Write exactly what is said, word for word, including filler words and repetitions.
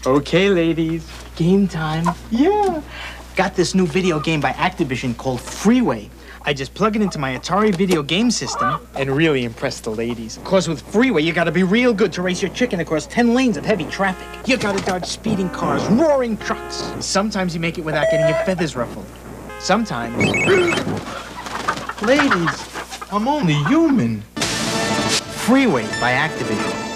Okay, ladies, game time. Yeah. Got this new video game by Activision called Freeway. I just plug it into my Atari video game system and really impress the ladies. Of course, with Freeway, you gotta be real good to race your chicken across ten lanes of heavy traffic. You gotta dodge speeding cars, roaring trucks. Sometimes you make it without getting your feathers ruffled. Sometimes... Ladies, I'm only human. Freeway by Activision.